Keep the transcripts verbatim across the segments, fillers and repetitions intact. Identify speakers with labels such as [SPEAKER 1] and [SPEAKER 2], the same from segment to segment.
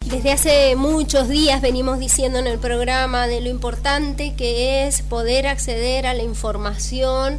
[SPEAKER 1] Desde hace muchos días venimos diciendo en el programa de lo importante que es poder acceder a la información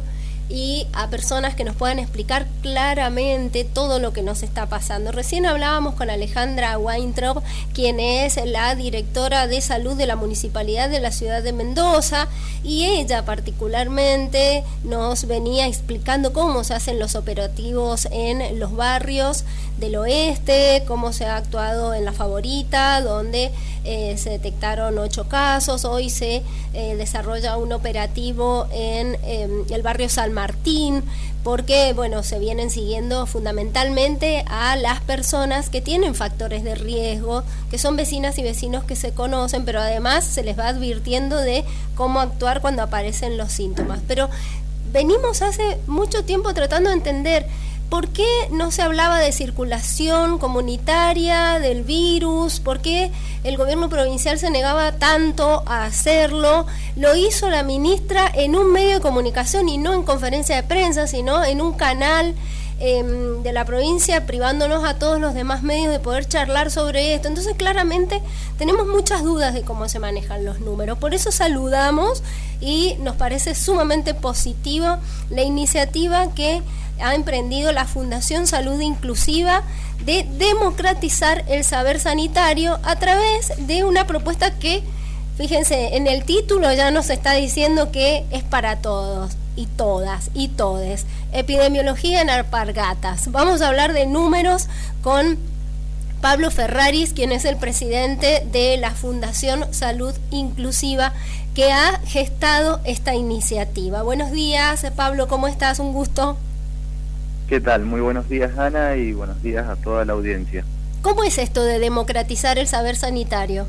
[SPEAKER 1] y a personas que nos puedan explicar claramente todo lo que nos está pasando. Recién hablábamos con Alejandra Weintraub, quien es la directora de salud de la Municipalidad de la Ciudad de Mendoza, y ella particularmente nos venía explicando cómo se hacen los operativos en los barrios del oeste, cómo se ha actuado en La Favorita, donde eh, se detectaron ocho casos. Hoy se eh, desarrolla un operativo en eh, el barrio San Martín, porque bueno, se vienen siguiendo fundamentalmente a las personas que tienen factores de riesgo, que son vecinas y vecinos que se conocen, pero además se les va advirtiendo de cómo actuar cuando aparecen los síntomas. Pero venimos hace mucho tiempo tratando de entender ¿por qué no se hablaba de circulación comunitaria del virus? ¿Por qué el gobierno provincial se negaba tanto a hacerlo? Lo hizo la ministra en un medio de comunicación y no en conferencia de prensa, sino en un canal eh, de la provincia, privándonos a todos los demás medios de poder charlar sobre esto. Entonces, claramente, tenemos muchas dudas de cómo se manejan los números. Por eso saludamos y nos parece sumamente positiva la iniciativa que ha emprendido la Fundación Salud Inclusiva de democratizar el saber sanitario a través de una propuesta que, fíjense, en el título ya nos está diciendo que es para todos y todas y todes. Epidemiología en alpargatas. Vamos a hablar de números con Pablo Ferraris, quien es el presidente de la Fundación Salud Inclusiva, que ha gestado esta iniciativa. Buenos días, Pablo, ¿cómo estás? Un gusto.
[SPEAKER 2] ¿Qué tal? Muy buenos días, Ana, y buenos días a toda la audiencia.
[SPEAKER 1] ¿Cómo es esto de democratizar el saber sanitario?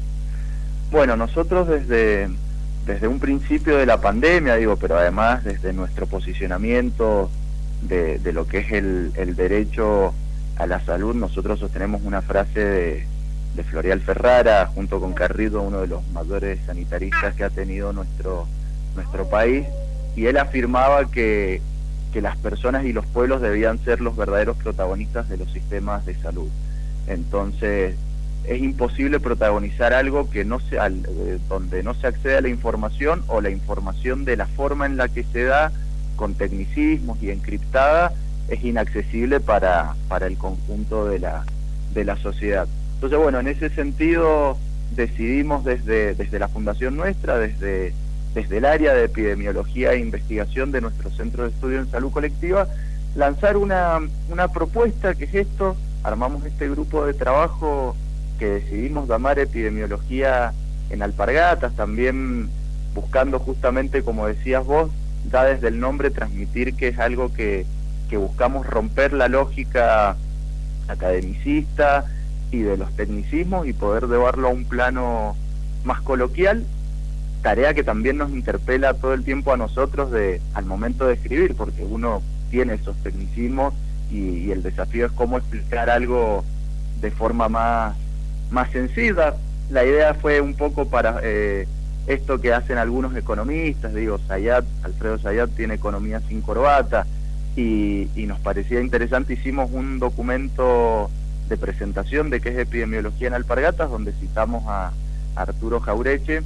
[SPEAKER 2] Bueno, nosotros desde, desde un principio de la pandemia, digo, pero además desde nuestro posicionamiento de, de lo que es el, el derecho a la salud, nosotros sostenemos una frase de, de Floreal Ferrara, junto con Carrillo, uno de los mayores sanitaristas que ha tenido nuestro, nuestro país, y él afirmaba que que las personas y los pueblos debían ser los verdaderos protagonistas de los sistemas de salud. Entonces, es imposible protagonizar algo que no se, al, eh, donde no se accede a la información, o la información de la forma en la que se da, con tecnicismos y encriptada, es inaccesible para, para el conjunto de la, de la sociedad. Entonces, bueno, en ese sentido decidimos desde, desde la fundación nuestra, desde desde el área de epidemiología e investigación de nuestro Centro de Estudio en Salud Colectiva, lanzar una, una propuesta que es esto. Armamos este grupo de trabajo que decidimos llamar Epidemiología en Alpargatas, también buscando justamente, como decías vos, ya desde el nombre transmitir que es algo que, que buscamos romper la lógica academicista y de los tecnicismos y poder llevarlo a un plano más coloquial, tarea que también nos interpela todo el tiempo a nosotros de al momento de escribir, porque uno tiene esos tecnicismos y, y el desafío es cómo explicar algo de forma más, más sencilla. La idea fue un poco para eh, esto que hacen algunos economistas, digo, Zayat, Alfredo Zayat tiene economía sin corbata, y, y nos parecía interesante. Hicimos un documento de presentación de qué es epidemiología en alpargatas, donde citamos a, a Arturo Jaureche,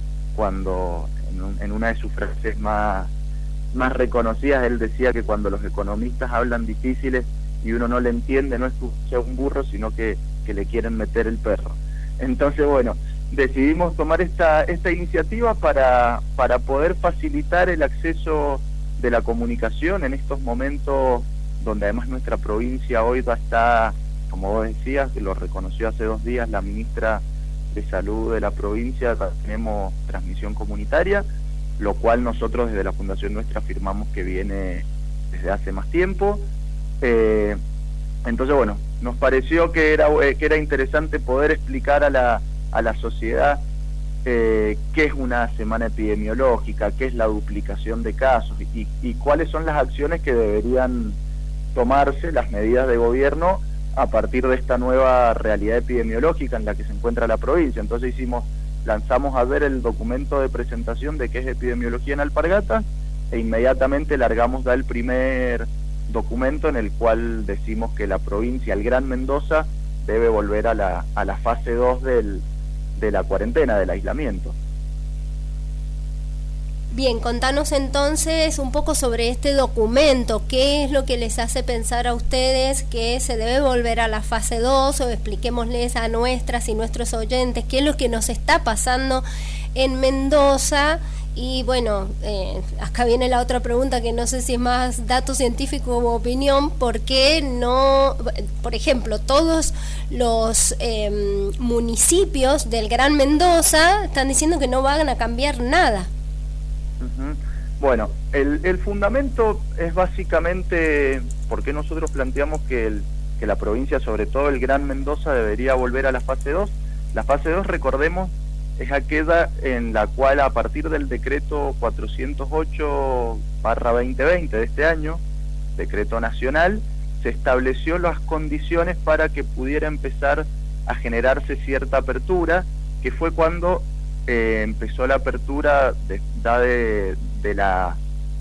[SPEAKER 2] cuando en, un, en una de sus frases más, más reconocidas, él decía que cuando los economistas hablan difíciles y uno no le entiende, no es que sea un burro, sino que, que le quieren meter el perro. Entonces, bueno, decidimos tomar esta, esta iniciativa para, para poder facilitar el acceso de la comunicación en estos momentos donde además nuestra provincia hoy ya está, como vos decías, que lo reconoció hace dos días la ministra de Salud de la provincia, tenemos transmisión comunitaria, lo cual nosotros desde la fundación nuestra afirmamos que viene desde hace más tiempo. Eh, entonces, bueno, nos pareció que era eh, que era interesante poder explicar a la, a la sociedad eh, qué es una semana epidemiológica, qué es la duplicación de casos y, y cuáles son las acciones que deberían tomarse, las medidas de gobierno a partir de esta nueva realidad epidemiológica en la que se encuentra la provincia. Entonces hicimos, lanzamos a ver el documento de presentación de qué es epidemiología en alpargatas, e inmediatamente largamos ya el primer documento en el cual decimos que la provincia, el Gran Mendoza, debe volver a la, a la fase dos del, de la cuarentena, del aislamiento.
[SPEAKER 1] Bien, contanos entonces un poco sobre este documento. ¿Qué es lo que les hace pensar a ustedes que se debe volver a la fase dos? O expliquémosles a nuestras y nuestros oyentes qué es lo que nos está pasando en Mendoza. Y bueno, eh, acá viene la otra pregunta, que no sé si es más dato científico u opinión. ¿Por qué no, por ejemplo, todos los eh, municipios del Gran Mendoza están diciendo que no van a cambiar nada?
[SPEAKER 2] Uh-huh. Bueno, el, el fundamento es básicamente porque nosotros planteamos que, el, que la provincia, sobre todo el Gran Mendoza, debería volver a la fase dos. La fase dos, recordemos, es aquella en la cual, a partir del decreto cuatrocientos ocho barra veinte veinte de este año, decreto nacional, se estableció las condiciones para que pudiera empezar a generarse cierta apertura, que fue cuando eh, empezó la apertura de, de, de, la,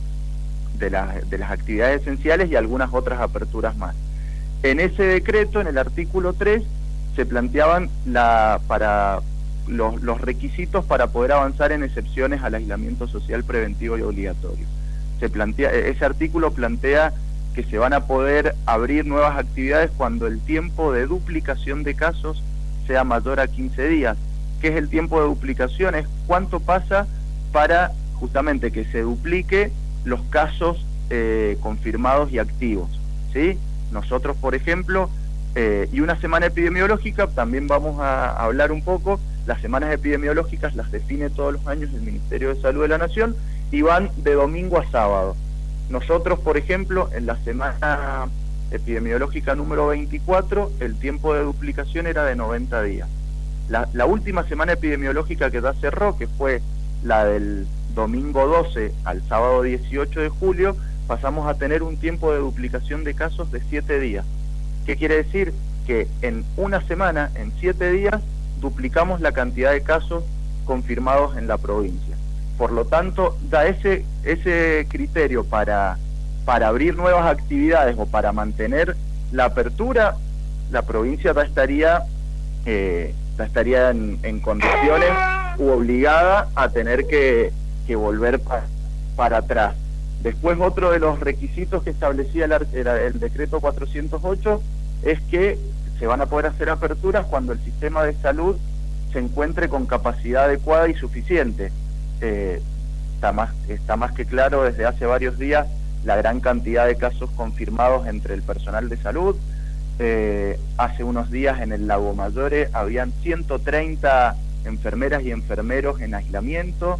[SPEAKER 2] de, la, de las actividades esenciales y algunas otras aperturas más. En ese decreto, en el artículo tres, se planteaban la para Los, los requisitos para poder avanzar en excepciones al aislamiento social preventivo y obligatorio. Se plantea, ese artículo plantea que se van a poder abrir nuevas actividades cuando el tiempo de duplicación de casos sea mayor a quince días. ¿Qué es el tiempo de duplicación? Es cuánto pasa para justamente que se duplique los casos eh, confirmados y activos, ¿sí? Nosotros, por ejemplo, eh, y una semana epidemiológica, también vamos a, a hablar un poco. Las semanas epidemiológicas las define todos los años el Ministerio de Salud de la Nación y van de domingo a sábado. Nosotros, por ejemplo, en la semana epidemiológica número veinticuatro, el tiempo de duplicación era de noventa días. La, la última semana epidemiológica que ya cerró, que fue la del domingo doce al sábado dieciocho de julio, pasamos a tener un tiempo de duplicación de casos de siete días. ¿Qué quiere decir? Que en una semana, en siete días, duplicamos la cantidad de casos confirmados en la provincia. Por lo tanto, da ese ese criterio para, para abrir nuevas actividades o para mantener la apertura, la provincia ya estaría, eh, ya estaría en, en condiciones u obligada a tener que, que volver pa, para atrás. Después, otro de los requisitos que establecía el, el, el decreto cuatrocientos ocho es que se van a poder hacer aperturas cuando el sistema de salud se encuentre con capacidad adecuada y suficiente. Eh, está más, está más que claro desde hace varios días la gran cantidad de casos confirmados entre el personal de salud. Eh, hace unos días en el Lago Mayore habían ciento treinta enfermeras y enfermeros en aislamiento.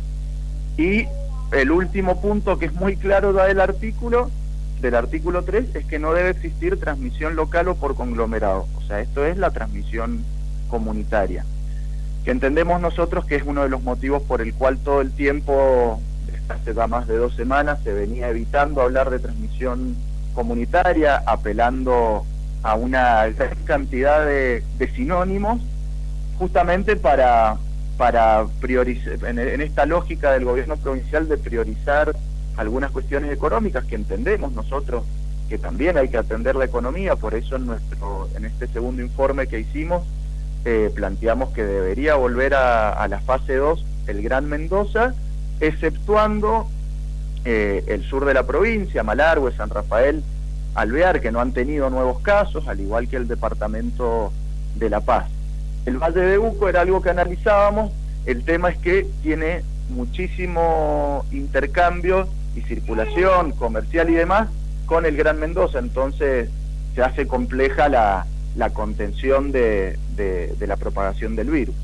[SPEAKER 2] Y el último punto, que es muy claro del artículo, del artículo tres, es que no debe existir transmisión local o por conglomerado. O sea, esto es la transmisión comunitaria, que entendemos nosotros que es uno de los motivos por el cual todo el tiempo, desde hace ya más de dos semanas, se venía evitando hablar de transmisión comunitaria, apelando a una gran cantidad de, de sinónimos, justamente para, para priorizar, en, en esta lógica del gobierno provincial de priorizar algunas cuestiones económicas, que entendemos nosotros que también hay que atender la economía. Por eso en nuestro en este segundo informe que hicimos eh, planteamos que debería volver a, a la fase dos el Gran Mendoza, exceptuando eh, el sur de la provincia, Malargüe, San Rafael, Alvear, que no han tenido nuevos casos, al igual que el departamento de La Paz. El Valle de Uco era algo que analizábamos. El tema es que tiene muchísimo intercambio y circulación comercial y demás con el Gran Mendoza, entonces se hace compleja la, la contención de, de, de la propagación del virus.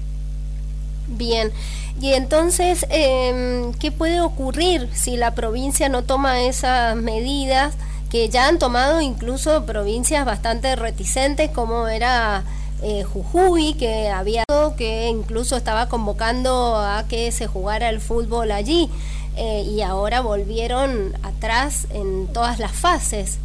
[SPEAKER 1] Bien, y entonces, eh, ¿qué puede ocurrir si la provincia no toma esas medidas que ya han tomado incluso provincias bastante reticentes, como era eh, Jujuy, que había que incluso estaba convocando a que se jugara el fútbol allí, eh, y ahora volvieron atrás en todas las fases?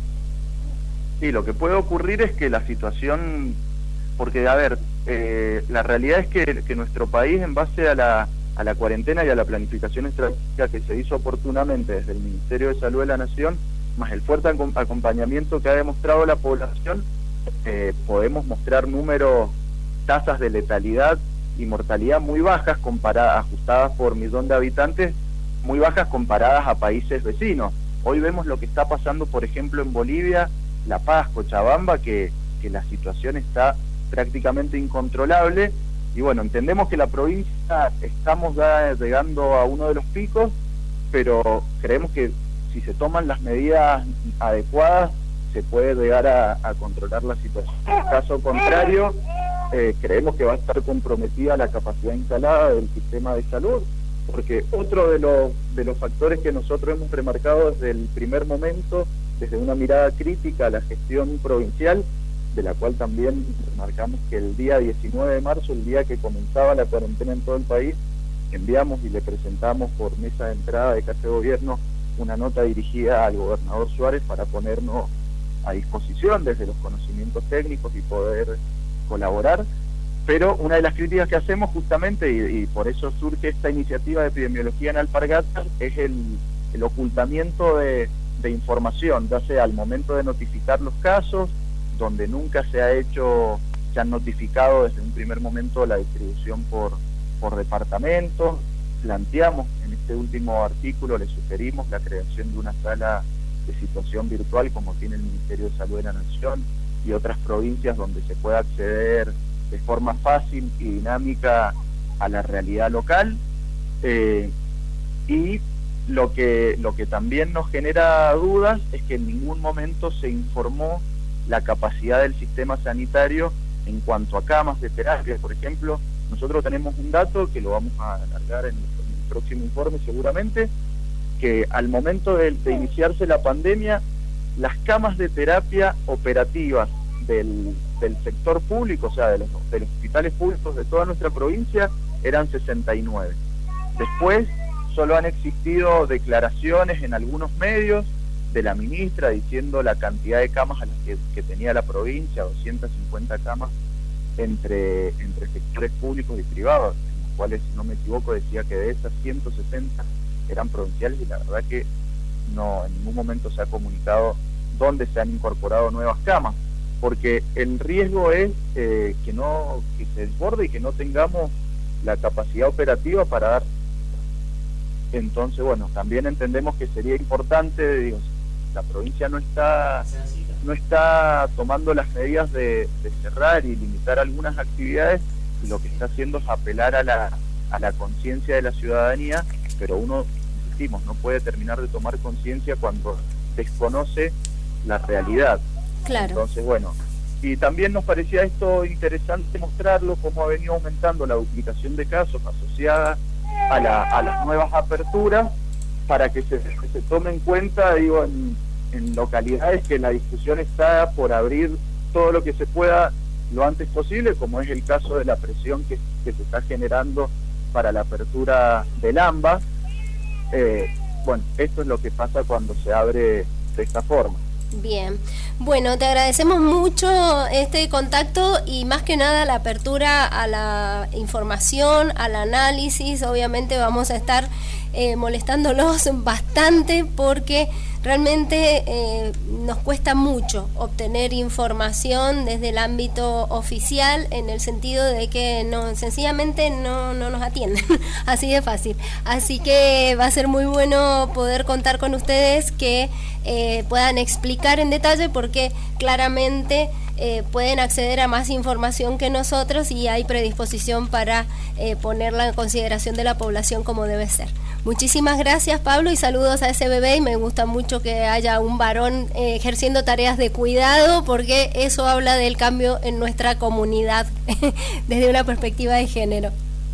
[SPEAKER 2] Sí, lo que puede ocurrir es que la situación, porque a ver, eh, la realidad es que, que nuestro país, en base a la, a la cuarentena y a la planificación estratégica que se hizo oportunamente desde el Ministerio de Salud de la Nación, más el fuerte acompañamiento que ha demostrado la población, eh, podemos mostrar números, tasas de letalidad y mortalidad muy bajas comparadas, ajustadas por millón de habitantes, muy bajas comparadas a países vecinos. Hoy vemos lo que está pasando, por ejemplo, en Bolivia, La Paz, Cochabamba, que, que la situación está prácticamente incontrolable. Y bueno, entendemos que la provincia estamos ya llegando a uno de los picos, pero creemos que si se toman las medidas adecuadas se puede llegar a, a controlar la situación. En caso contrario, eh, creemos que va a estar comprometida la capacidad instalada del sistema de salud, porque otro de los, de los factores que nosotros hemos remarcado desde el primer momento, desde una mirada crítica a la gestión provincial, de la cual también remarcamos que el día diecinueve de marzo, el día que comenzaba la cuarentena en todo el país, enviamos y le presentamos por mesa de entrada de Casa de Gobierno una nota dirigida al gobernador Suárez para ponernos a disposición desde los conocimientos técnicos y poder colaborar. Pero una de las críticas que hacemos justamente, y, y por eso surge esta iniciativa de epidemiología en Alpargatas, es el, el ocultamiento de, de información, ya sea al momento de notificar los casos, donde nunca se ha hecho, se han notificado desde un primer momento la distribución por, por departamentos. Planteamos en este último artículo, le sugerimos la creación de una sala de situación virtual como tiene el Ministerio de Salud de la Nación y otras provincias donde se pueda acceder de forma fácil y dinámica a la realidad local. Eh, y lo que, lo que también nos genera dudas es que en ningún momento se informó la capacidad del sistema sanitario en cuanto a camas de terapia. Por ejemplo, nosotros tenemos un dato que lo vamos a alargar en el, en el próximo informe seguramente, que al momento de, de iniciarse la pandemia, las camas de terapia operativas del, del sector público, o sea, de los, de los hospitales públicos de toda nuestra provincia, eran sesenta y nueve. Después solo han existido declaraciones en algunos medios de la ministra diciendo la cantidad de camas a las que, que tenía la provincia, doscientas cincuenta camas entre, entre sectores públicos y privados, en los cuales, si no me equivoco, decía que de esas ciento sesenta eran provinciales, y la verdad que no, en ningún momento se ha comunicado dónde se han incorporado nuevas camas, porque el riesgo es eh, que no que se desborde y que no tengamos la capacidad operativa para dar. Entonces, bueno, también entendemos que sería importante, digo, la provincia no está no está tomando las medidas de, de cerrar y limitar algunas actividades, y lo que está haciendo es apelar a la, a la conciencia de la ciudadanía, pero uno, insistimos, no puede terminar de tomar conciencia cuando desconoce la realidad.
[SPEAKER 1] Claro.
[SPEAKER 2] Entonces, bueno, y también nos parecía esto interesante mostrarlo, cómo ha venido aumentando la duplicación de casos asociada a, la, a las nuevas aperturas, para que se, que se tome en cuenta, digo, en, en localidades que la discusión está por abrir todo lo que se pueda lo antes posible, como es el caso de la presión que, que se está generando para la apertura del AMBA. Eh, bueno, esto es lo que pasa cuando se abre de esta forma.
[SPEAKER 1] Bien, bueno, te agradecemos mucho este contacto y más que nada la apertura a la información, al análisis. Obviamente vamos a estar eh, molestándolos bastante porque realmente eh, nos cuesta mucho obtener información desde el ámbito oficial, en el sentido de que no, sencillamente no, no nos atienden, así de fácil. Así que va a ser muy bueno poder contar con ustedes que eh, puedan explicar en detalle, porque claramente eh, pueden acceder a más información que nosotros y hay predisposición para eh, ponerla en consideración de la población como debe ser. Muchísimas gracias, Pablo, y saludos a ese bebé, y me gusta mucho que haya un varón eh, ejerciendo tareas de cuidado, porque eso habla del cambio en nuestra comunidad desde una perspectiva de género.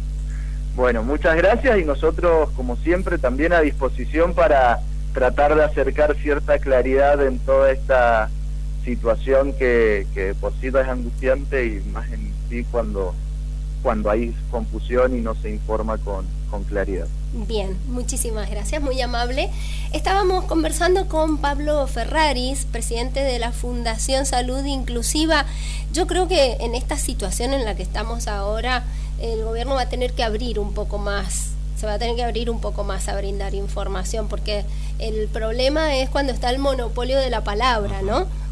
[SPEAKER 2] Bueno, muchas gracias, y nosotros, como siempre, también a disposición para tratar de acercar cierta claridad en toda esta situación que, que por sí es angustiante, y más en sí cuando, cuando hay confusión y no se informa con, con claridad.
[SPEAKER 1] Bien, muchísimas gracias, muy amable. Estábamos conversando con Pablo Ferraris, presidente de la Fundación Salud Inclusiva. Yo creo que en esta situación en la que estamos ahora, el gobierno va a tener que abrir un poco más, se va a tener que abrir un poco más a brindar información, porque el problema es cuando está el monopolio de la palabra, ¿no?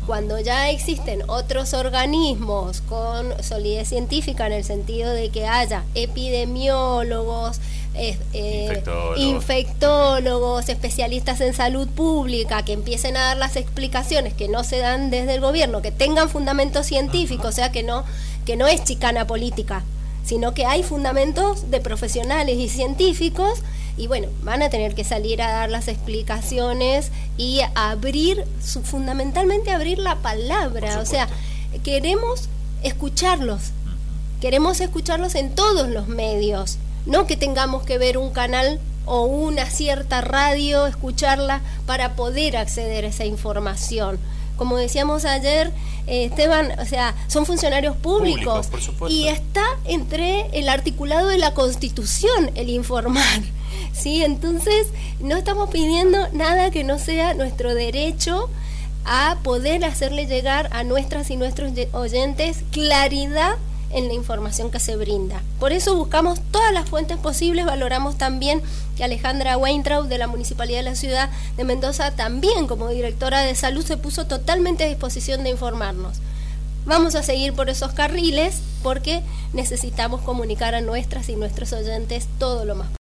[SPEAKER 1] Cuando ya existen otros organismos con solidez científica en el sentido de que haya epidemiólogos, eh, eh,
[SPEAKER 3] infectólogos.
[SPEAKER 1] infectólogos, especialistas en salud pública, que empiecen a dar las explicaciones que no se dan desde el gobierno, que tengan fundamento científico, uh-huh. o sea, que no, que no es chicana política, sino que hay fundamentos de profesionales y científicos. Y bueno, van a tener que salir a dar las explicaciones y abrir, su, fundamentalmente abrir la palabra. O sea, queremos escucharlos, queremos escucharlos en todos los medios, no que tengamos que ver un canal o una cierta radio, escucharla para poder acceder a esa información. Como decíamos ayer, eh, Esteban, o sea, son funcionarios públicos,
[SPEAKER 3] Público, por supuesto.
[SPEAKER 1] Y está entre el articulado de la Constitución el informar. Sí, entonces no estamos pidiendo nada que no sea nuestro derecho a poder hacerle llegar a nuestras y nuestros oyentes claridad en la información que se brinda. Por eso buscamos todas las fuentes posibles, valoramos también que Alejandra Weintraub de la Municipalidad de la Ciudad de Mendoza también como directora de salud se puso totalmente a disposición de informarnos. Vamos a seguir por esos carriles porque necesitamos comunicar a nuestras y nuestros oyentes todo lo más